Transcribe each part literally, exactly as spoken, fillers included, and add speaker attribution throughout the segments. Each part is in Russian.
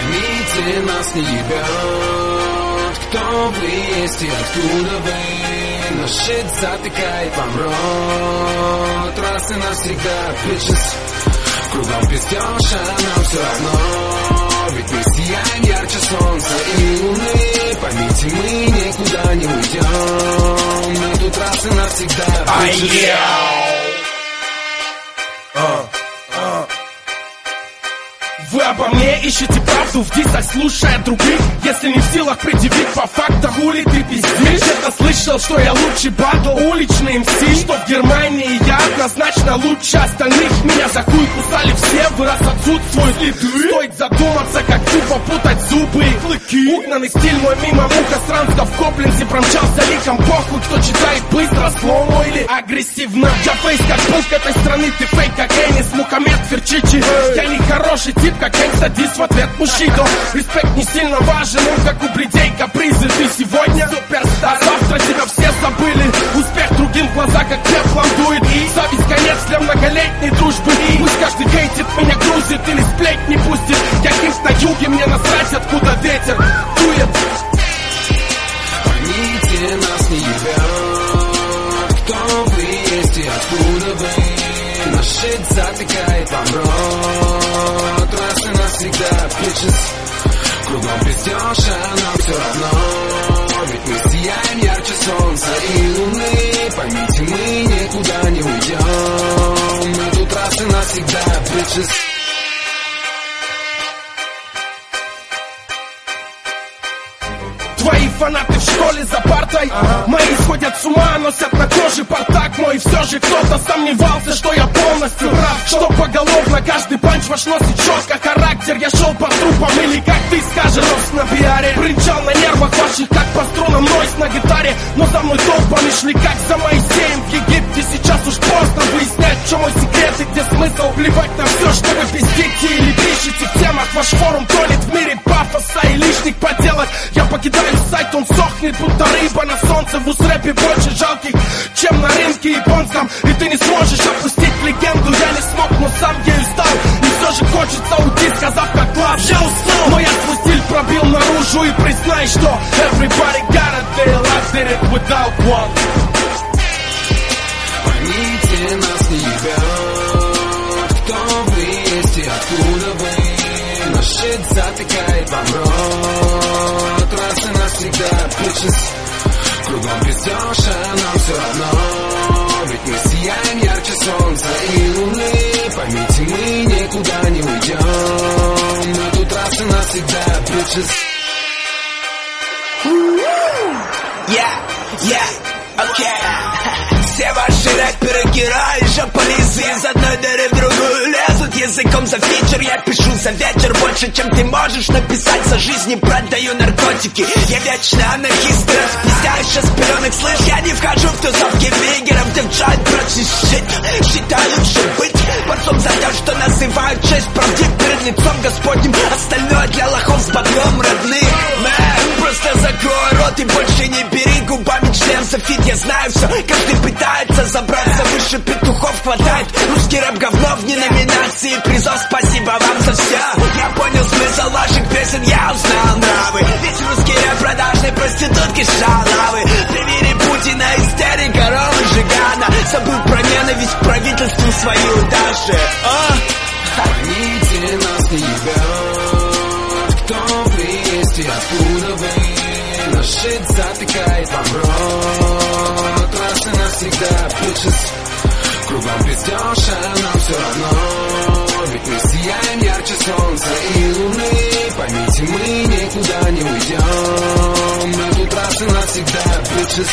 Speaker 1: Поймите, нас не ебет, кто вы есть и откуда вы. Но shit затыкает вам рот раз и навсегда, bitches. Кругом пиздёж, а нам все равно, ведь мы сияем ярче солнца и луны. Поймите, мы никуда не уйдем, мы тут раз и навсегда, bitches.
Speaker 2: Вы обо мне ищете правду в дисах, слушая других. Если не в силах предъявить по факту, хули ты пиздишь. Где-то слышал, что я лучший батл, уличный эм си, что в Германии я однозначно лучше остальных. Меня за хуй кусали все, вы раз отсутствуют следы. Стоит задуматься, как тупо путать зубы и клыки. Угнанный стиль мой мимо муха странства в Кобленце промчался ликом. Похуй, кто читает быстро, сломо или агрессивно. Я фейс как пук этой страны, ты фейк как Энис, Мухаммед Ферчичи. Я не хороший тип, как Энсадис, в ответ мужчина. Респект не сильно важен, он как у бредей капризы. Ты сегодня суперстар, завтра тебя все забыли. Успех другим в глаза как пеплом дует. И зависть конец для многолетней дружбы. И пусть каждый хейтит, меня грузит или сплетни пустит. Я кимс на юге, мне насрать, откуда ветер дует.
Speaker 1: Поймите, нас не ебет, кто вы есть и откуда вы. Наш shit затыкает вам рот раз и навсегда, bitches. Кругом пиздёж, а нам все равно, ведь мы сияем ярче солнца и луны. Поймите, мы никуда не уйдем, мы тут раз и навсегда, bitches.
Speaker 2: Твои фанаты в школе за партой, ага. Мои сходят с ума, носят на коже портак мой. И все же кто-то сомневался, что я полностью прав, что поголовно каждый панч ваш носит четко характер. Я шел по трупам или, как ты скажешь, рост на пиаре. Брынчал на нервах ваших, как по струнам нойс на гитаре. Но за мной толпами шли, как за Моисеем в Египте. Сейчас уж поздно выяснять, в чем мой секрет и где смысл. Плевать на все, что вы пиздите или пишете в темах. Ваш форум тонет в мире пафоса и лишних поделок. Я покидаю сайт, он сохнет, будто рыба на солнце. В ус-рэпе больше жалких, чем на рынке японском. И ты не сможешь опустить легенду. Я не смог, но сам ею стал. И все же хочется уйти, сказав как класс. Я устал, но я свой стиль пробил наружу. И признай, что everybody got a deal, I did it without one.
Speaker 1: Поймите, нас не ебет, кто вы есть и откуда вы. Наш shit затыкает вам рот раз и навсегда, bitches. Кругом пиздёж, а нам все равно, ведь мы сияем ярче солнца и луны. Поймите, мы никуда не уйдем, мы тут раз и навсегда, bitches.
Speaker 3: Yeah, yeah, okay. Все ваши рэперы герои, жополизы из одной дыры в другую лезут языком за фичер. Я пишу за вечер больше, чем ты можешь написать. За жизни продаю наркотики, я вечный анархист. Распиздяешь из пеленок, слышь, я не вхожу в тусовки вигеров. Девчат прочный щит, считаю лучше быть борцом за то, что называют честь правдив перед лицом Господним. Остальное для лохов с баблом родных. Мэн, просто закрой рот и больше не бери губами член софит. Я знаю все, каждый пытается забраться выше петухов, хватает. Русский рэп говно вне номинации призов. Спасибо вам за все. Я понял смысл ваших песен, я узнал нравы. Ведь русский рэп продажной проститутки шалавы. Привели Путина, истерика, Ролы Жигана. Забыл про ненависть к правительству свою даже. А?
Speaker 1: Поймите, нас не ебет, кто вы есть и откуда вы. Наш shit затыкает вам рот раз и навсегда, bitches. Кругом пиздёж, а нам все равно, ведь мы сияем ярче солнца и луны. Поймите, мы никуда не уйдем, мы тут раз и навсегда, bitches.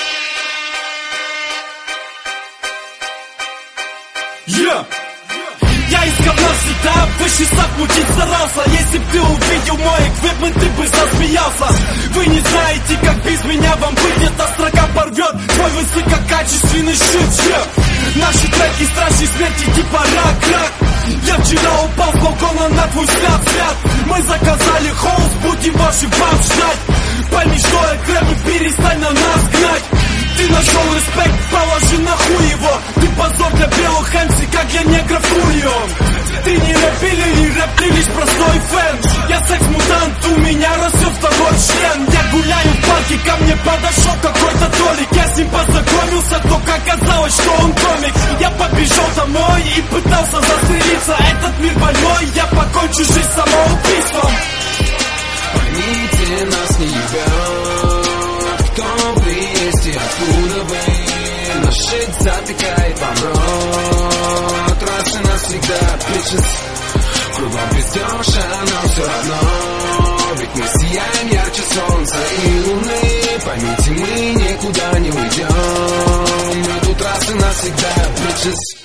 Speaker 2: Yeah. Я из говна всегда выше замутить старался. Если б ты увидел мой эквипмент, ты бы засмеялся. Вы не знаете, как без меня вам быть. Эта строка порвет твой высококачественный щит. Yeah. Наши треки страшней смерти типа рак-рак. Я вчера упал с балкона на твой взгляд, взгляд. Мы заказали холст, будем ваших баб ждать. Пойми, что я крэп, и перестань на нас гнать. Ты нашел респект, положи нахуй его. Ты позор для белых эм си, как для негров Кульон. Ты не рэп или не рэп, ты лишь простой фэн. Я секс-мутант, у меня растет второй член. Я гуляю в парке, ко мне подошел какой-то толик. Я с ним познакомился, только оказалось, что он комик. Я побежал домой и пытался застрелиться. Этот мир больной, я покончу жизнь самоубийством.
Speaker 1: Поймите, нас не ебет, кто вы есть и откуда вы. Наш шит затыкает вам рот раз и навсегда, bitches. Кругом пиздёж, но все равно, ведь мы сияем ярче солнца и луны. Поймите, мы никуда не уйдем, мы тут раз и навсегда, bitches.